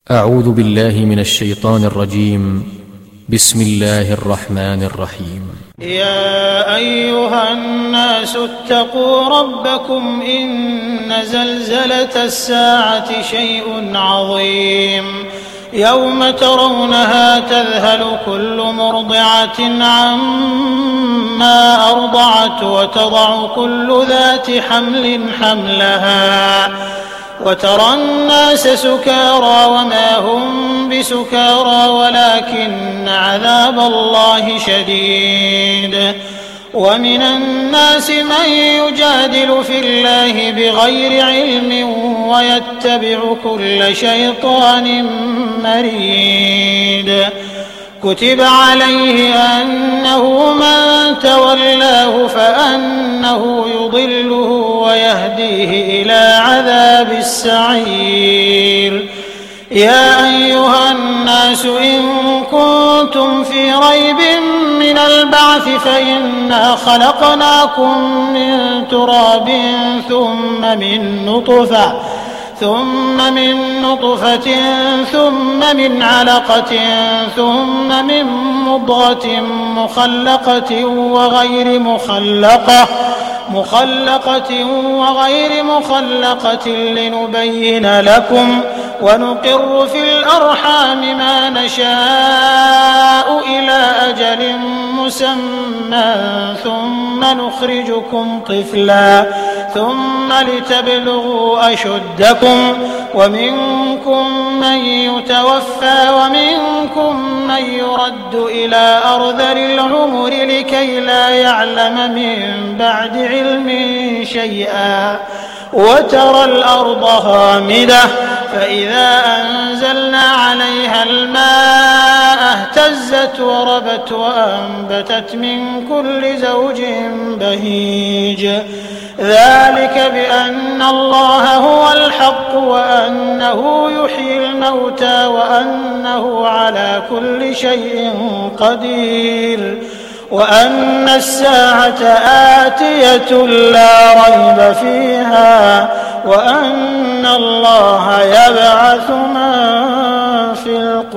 أعوذ بالله من الشيطان الرجيم. بسم الله الرحمن الرحيم. يا أيها الناس اتقوا ربكم إن زلزلة الساعة شيء عظيم يوم ترونها تذهل كل مرضعة عما أرضعت وتضع كل ذات حمل حملها وترى الناس سكارى وما هم بسكارى ولكن عذاب الله شديد. ومن الناس من يجادل في الله بغير علم ويتبع كل شيطان مريد. كتب عليه أنه من تولاه فأنه يضله ويهديه إلى عذاب السعير. يا أيها الناس إن كنتم في ريب من البعث فإنا خلقناكم من تراب ثم من نطفة ثم من علقة ثم من مضغة مخلقة وغير مخلقة لنبين لكم ونقر في الأرحام ما نشاء إلى أجل مسمى ثم نخرجكم طفلا ثم لتبلغوا أشدكم ومنكم من يتوفى ومنكم من يرد إلى أرذل العمر لكي لا يعلم من بعد علم شيئا. وترى الأرض هامدة فإذا أنزلنا عليها الماء اهتزت وربت وأنبتت من كل زوج بهيج. ذلك بأن الله هو الحق وأنه يحيي الموتى وأنه على كل شيء قدير وأن الساعة آتية لا ريب فيها وأن الله يبعث من في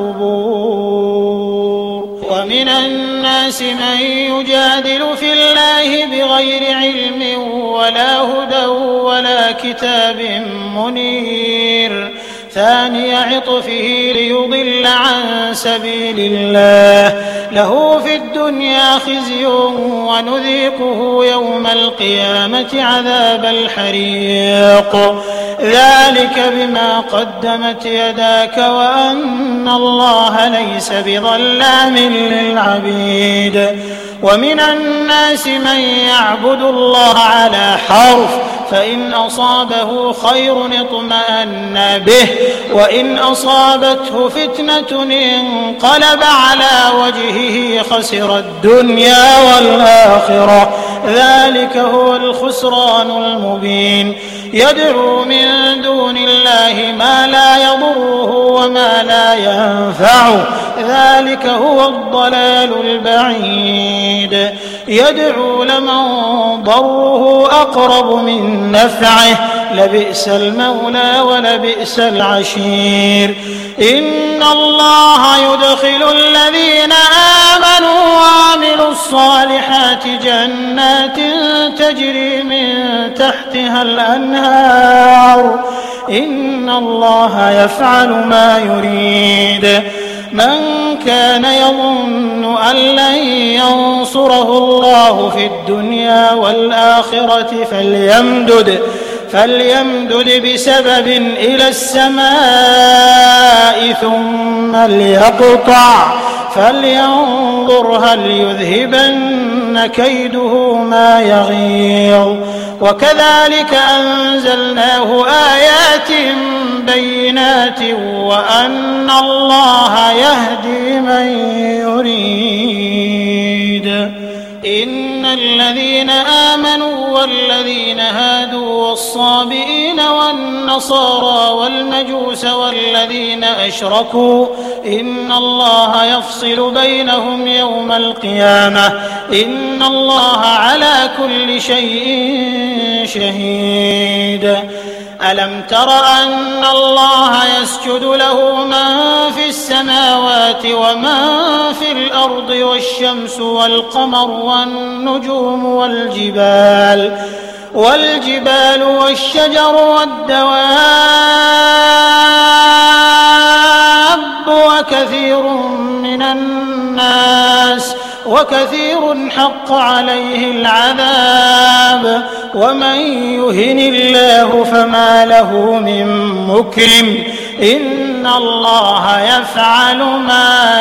القبور. ومن الناس من يجادل في الله بغير علم ولا هدى ولا كتاب منير. ثاني عطفه ليضل عن سبيل الله له في الدنيا خزي ونذيقه يوم القيامة عذاب الحريق. ذلك بما قدمت يداك وأن الله ليس بظلام للعبيد. ومن الناس من يعبد الله على حرف فإن أصابه خير اطمأن به وإن أصابته فتنة انقلب على وجهه خسر الدنيا والآخرة. ذلك هو الخسران المبين. يدعو من دون الله ما لا يضره وما لا ينفعه ذلك هو الضلال البعيد. يدعو لمن ضره أقرب من نفعه لبئس المولى ولبئس العشير. إن الله يدخل الذين آمنوا وعملوا الصالحات جنات تجري من تحتها الأنهار. إن الله يفعل ما يريد. من كان يظن أن لن ينصره الله في الدنيا والآخرة فليمدد بسبب إلى السماء ثم ليقطع فلينظر هل يذهبن كيده ما يغيظ. وكذلك أنزلناه آيات بينات وأن الله يهدي من يريد. إن الذين آمنوا والذين هادوا والصابئين والنصارى والمجوس والذين أشركوا إن الله يفصل بينهم يوم القيامة إن الله على كل شيء شهيد. ألم تر أن الله يسجد له من في السماوات ومن في الأرض والشمس والقمر والنجوم والجبال والشجر والدواب وكثير حق عليه العذاب ومن يهن الله فما له من مكرم إن الله يفعل ما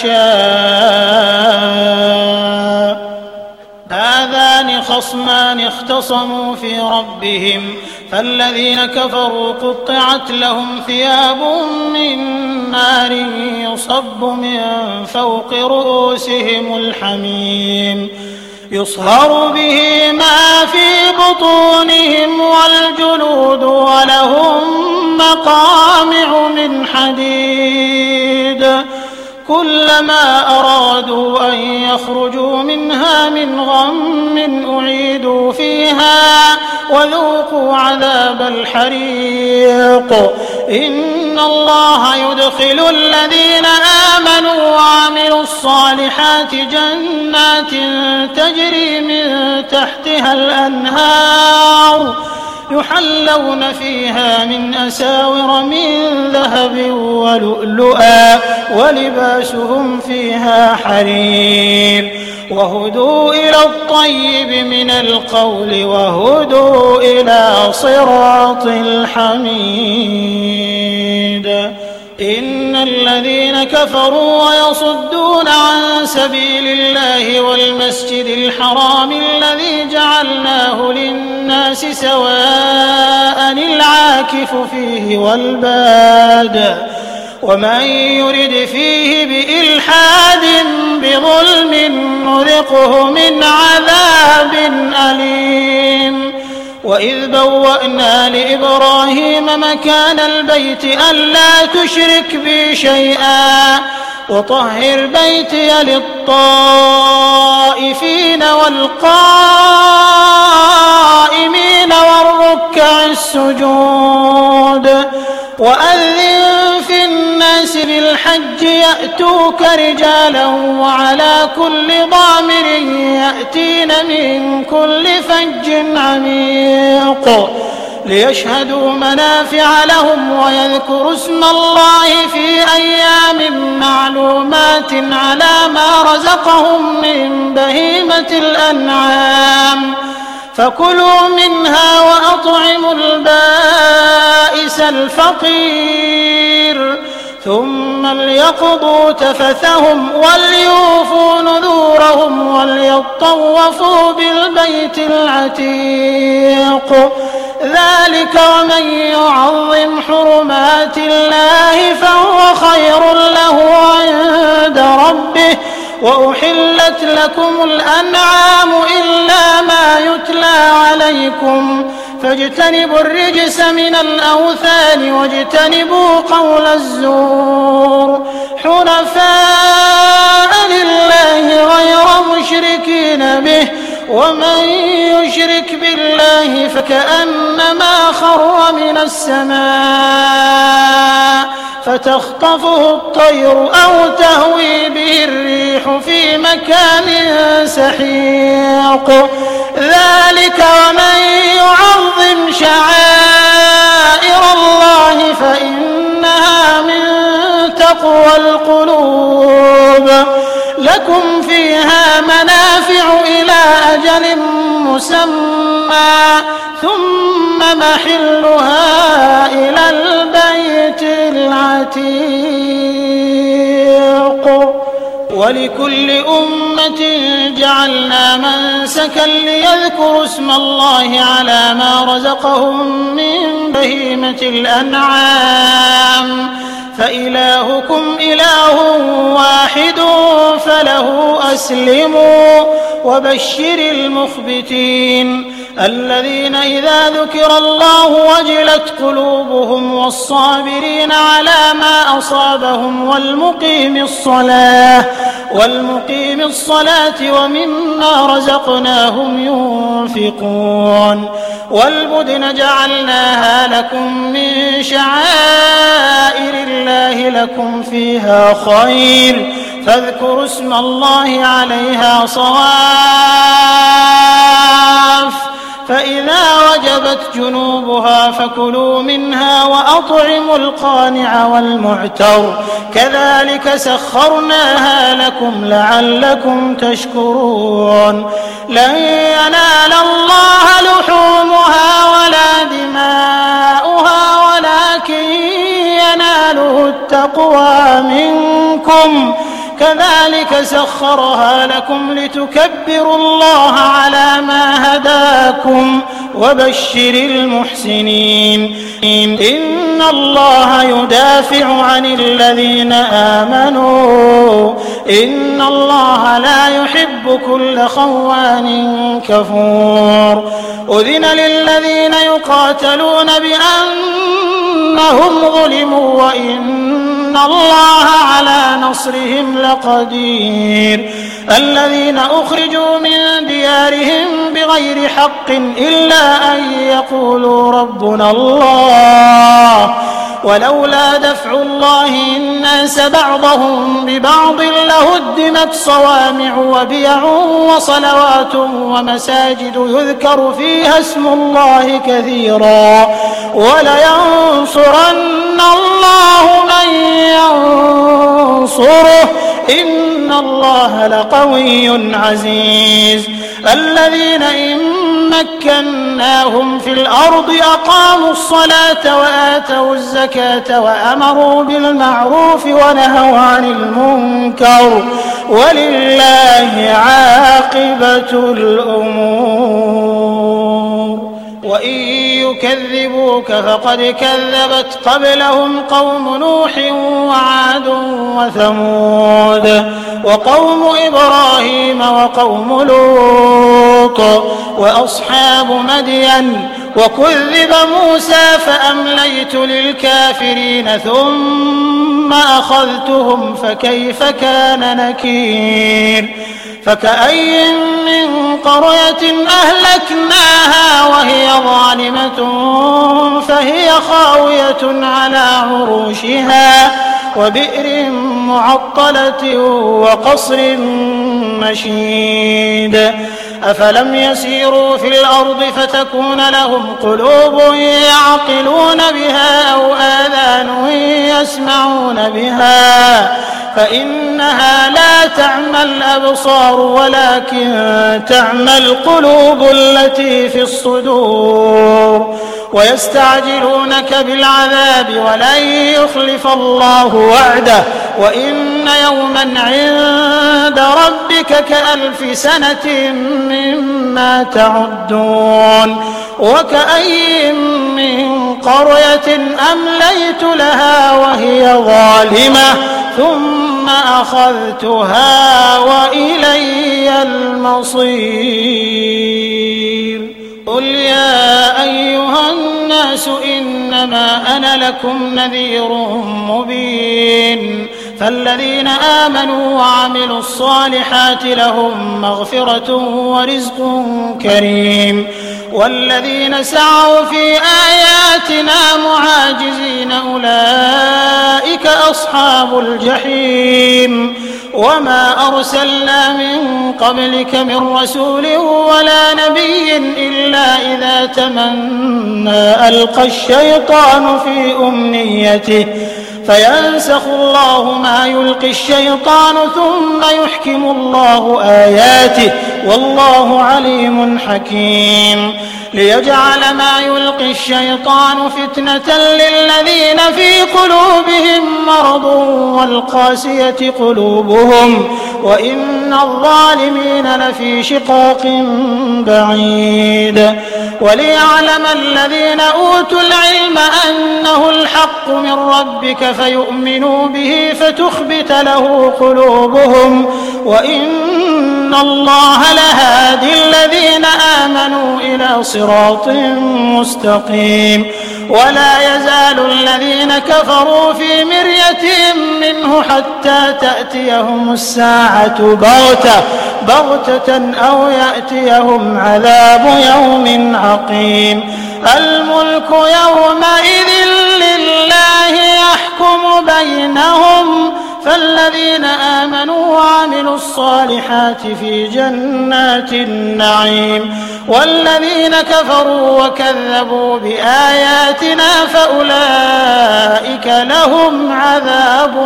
يشاء هذان خصمان اختصموا في ربهم فالذين كفروا قطعت لهم ثياب من نار يصب من فوق رؤوسهم الحميم يصهر به ما في بطونهم والجلود ولهم مقامع من حديد كلما أرادوا أن يخرجوا منها من غم أعيدوا فيها وذوقوا عذاب الحريق إن الله يدخل الذين آمنوا وعملوا الصالحات جنات تجري من تحتها الأنهار يحلون فيها من أساور من ذهب ولؤلؤا ولباسهم فيها حرير وهدوا إلى الطيب من القول وهدوا إلى صراط الحميد إن الذين كفروا ويصدون عن سبيل الله والمسجد الحرام الذي جعلناه للناس سواء العاكف فيه والباد ومن يرد فيه بإلحاد بظلم نذقه من عذاب أليم وإذ بوأنا لإبراهيم مكان البيت ألا تشرك بي شيئا وطهر بيتي للطائفين والقائمين والركع السجود وأذن في الناس بالحج يأتوك رجالا وعلى كل ضامر يأتين من كل فج عميق ليشهدوا منافع لهم ويذكروا اسم الله في أيام معلومات على ما رزقهم من بهيمة الأنعام فكلوا منها وأطعموا البائس الفقير ثم ليقضوا تفثهم وليوفوا نذورهم وليطوفوا بالبيت العتيق ذلك ومن يعظم حرمات الله فهو خير له عند ربه وأحلت لكم الأنعام إلا ما يتلى عليكم فاجتنبوا الرجس من الأوثان واجتنبوا قول الزور حنفاء لله غير مشركين به ومن يشرك بالله فكأنما خر من السماء فتخطفه الطير أو تهوي به الريح في مكان سحيق ذلك ومن يعظم شعائر الله فإنها من تقوى القلوب لكم فيها منافع إلى أجل مسمى ثم محلها إلى البيت العتيق ولكل أمة جعلنا منسكا ليذكروا اسم الله على ما رزقهم من بهيمة الأنعام فإلهكم إله واحد فله أسلموا وبشر المخبتين الذين إذا ذكر الله وجلت قلوبهم والصابرين على ما أصابهم والمقيم الصلاة ومما رزقناهم ينفقون والبدن جعلناها لكم من شعائر الله لكم فيها خير فاذكروا اسم الله عليها صواف فإذا وجبت جنوبها فكلوا منها وأطعموا القانع والمعتر كذلك سخرناها لكم لعلكم تشكرون لن ينال الله لحومها ولا دماؤها ولكن يناله التقوى منكم كذلك سخرها لكم لتكبروا الله على ما هداكم وبشر المحسنين إن الله يدافع عن الذين آمنوا إن الله لا يحب كل خوان كفور أذن للذين يقاتلون بأنهم ظلموا وإن الله على نصرهم لقدير الذين أخرجوا من ديارهم بغير حق إلا أن يقولوا ربنا الله ولولا دفع الله الناس بعضهم ببعض لهدمت صوامع وبيع وصلوات ومساجد يذكر فيها اسم الله كثيرا ولينصرن الله من ينصره إن الله لقوي عزيز الذين إن مكناهم في الأرض أقاموا الصلاة وآتوا الزكاة وأمروا بالمعروف ونهوا عن المنكر ولله عاقبة الأمور وإن يكذبوك فقد كذبت قبلهم قوم نوح وعاد وثمود وقوم إبراهيم وقوم لوط وأصحاب مدين وكذب موسى فأمليت للكافرين ثم أخذتهم فكيف كان نكير فكأي من قرية أهلكناها وهي ظالمة فهي خاوية على عروشها وبئر معطلة وقصر مشيد أفلم يسيروا في الأرض فتكون لهم قلوب يعقلون بها أو آذان يسمعون بها فإنها لا تعمى الأبصار ولكن تعمى القلوب التي في الصدور ويستعجلونك بالعذاب ولن يخلف الله وعده وإن يوما عند ربك كألف سنة مما تعدون وكأي من قرية أمليت لها وهي ظالمة ثم أخذتها وإلي المصير قل يا أيها الناس إنما أنا لكم نذير مبين فالذين آمنوا وعملوا الصالحات لهم مغفرة ورزق كريم والذين سعوا في آياتنا معاجزين أولئك أصحاب الجحيم وما أرسلنا من قبلك من رسول ولا نبي إلا إذا تمنى ألقى الشيطان في أمنيته فينسخ الله ما يلقي الشيطان ثم يحكم الله آياته والله عليم حكيم ليجعل ما يلقي الشيطان فتنة للذين في قلوبهم مرض والقاسية قلوبهم وإن الظالمين لفي شقاق بعيد وليعلم الذين أوتوا العلم أنه الحق من ربك فيؤمنوا به فتخبت له قلوبهم وإن الله لهادي الذين آمنوا إلى صراط مستقيم ولا يزال الذين كفروا في مرية منه حتى تأتيهم الساعة بغتة أو يأتيهم عذاب يوم عقيم الملك يومئذ لله يحكم بينهم فالذين آمنوا وعملوا الصالحات في جنات النعيم والذين كفروا وكذبوا بآياتنا فأولئك لهم عذاب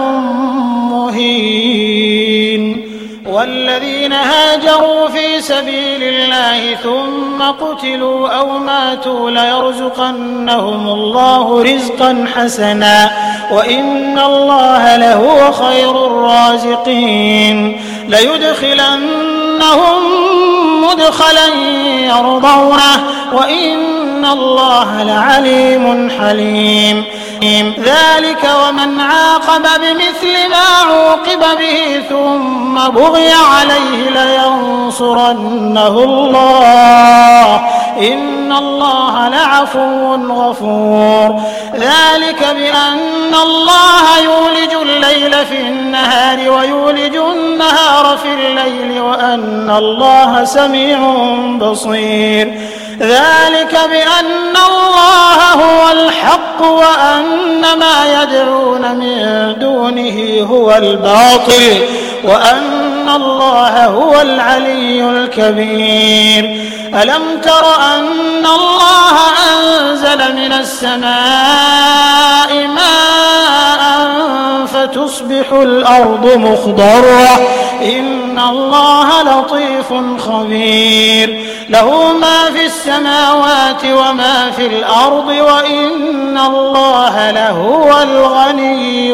مهين والذين هاجروا في سبيل الله ثم قتلوا أو ماتوا ليرزقنهم الله رزقا حسنا وإن الله لهو خير الرازقين ليدخلنهم مدخلا يرضونه وإن الله لعليم حليم ذلك ومن عاقب بمثل ما عوقب به ثم بغي عليه لينصرنه الله إن الله لعفو غفور ذلك بأن الله يولج الليل في النهار ويولج النهار في الليل وأن الله سميع بصير ذلك بأن الله هو الحق وأن ما يدعون من دونه هو الباطل وأن الله هو العلي الكبير ألم تر أن الله أنزل من السماء ماء فتصبح الأرض مخضرة إن الله لطيف خبير له ما في السماوات وما في الأرض وإن الله لهو الغني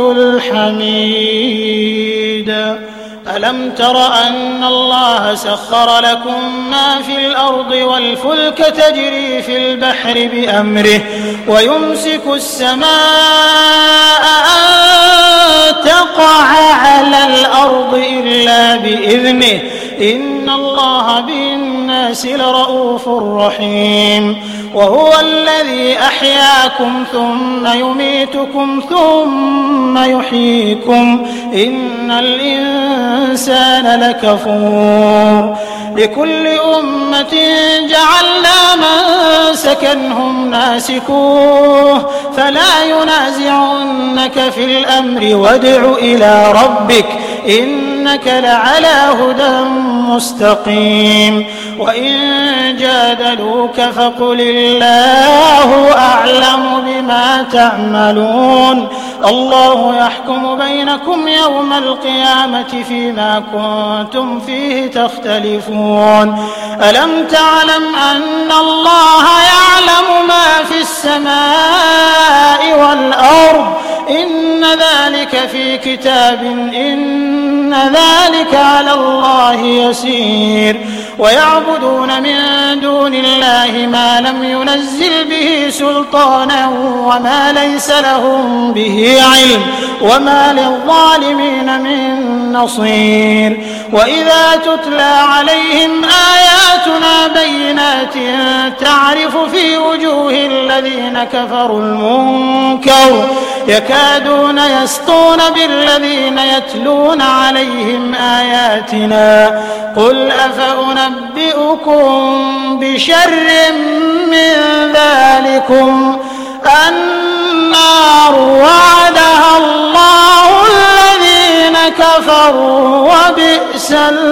الحميد ألم تر أن الله سخر لكم ما في الأرض والفلك تجري في البحر بأمره ويمسك السماء أن تقع على الأرض إلا بإذنه إن الله بالناس لرؤوف رحيم وهو الذي أحياكم ثم يميتكم ثم يحييكم إن الإنسان لكفور لكل أمة جعلنا منسكا هم ناسكوه فلا ينازعنك في الأمر وادع إلى ربك إنك لعلى هدى مستقيم وإن جادلوك فقل الله أعلم بما تعملون الله يحكم بينكم يوم القيامة فيما كنتم فيه تختلفون ألم تعلم أن الله يعلم ما في السماء والأرض إن ذلك في كتاب إن ذلك على الله يسير ويعبدون من دون الله ما لم ينزل به سلطانا وما ليس لهم به علم وما للظالمين من نصير وإذا تتلى عليهم آياتنا بينات تعرف في وجوه الذين كفروا المنكر يكادون يسطون بالذين يتلون عليهم آياتنا قل أفأنبئكم بشر من ذلكم النار وعدها الله الذين كفروا وبئس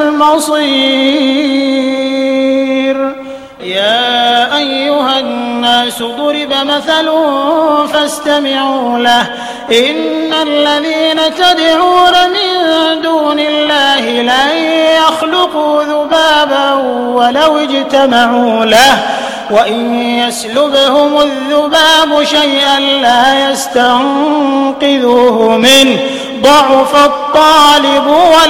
المصير يا أيها الناس ضرب مثل فاستمعوا له إن الذين تدعون من دون الله لن يخلقوا ذبابا ولو اجتمعوا له وإن يسلبهم الذباب شيئا لا يستنقذوه منه ضعف الطالب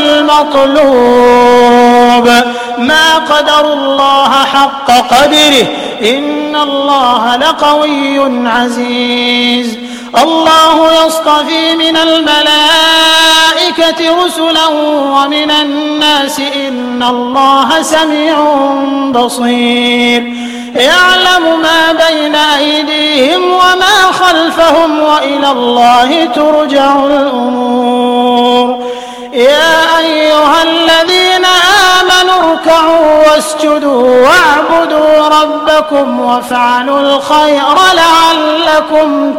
والمطلوب ما قدروا الله حق قدره إن الله لقوي عزيز الله يصطفي من الملائكة رسلا ومن الناس إن الله سميع بصير يعلم ما بين أيديهم وما خلفهم وإلى الله ترجع الأمور يا أيها الذين آمنوا اركعوا واسجدوا واعبدوا ربكم وافعلوا الخير لعلكم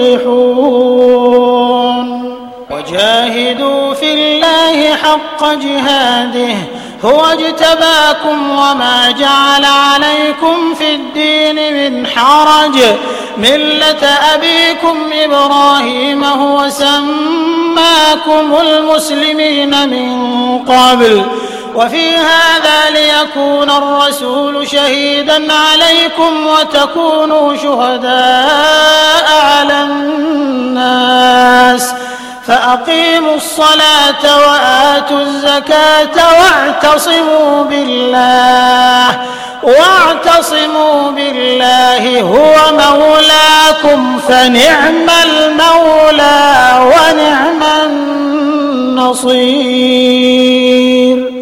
تفلحون وجاهدوا في الله حق جهاده هو اجتباكم وما جعل عليكم في الدين من حرج ملة أبيكم إبراهيم هو سماكم المسلمين من قبل وفي هذا ليكون الرسول شهيدا عليكم وتكونوا شهداء على الناس فأقيموا الصلاة وآتوا الزكاة واعتصموا بالله هو مولاكم فنعم المولى ونعم النصير.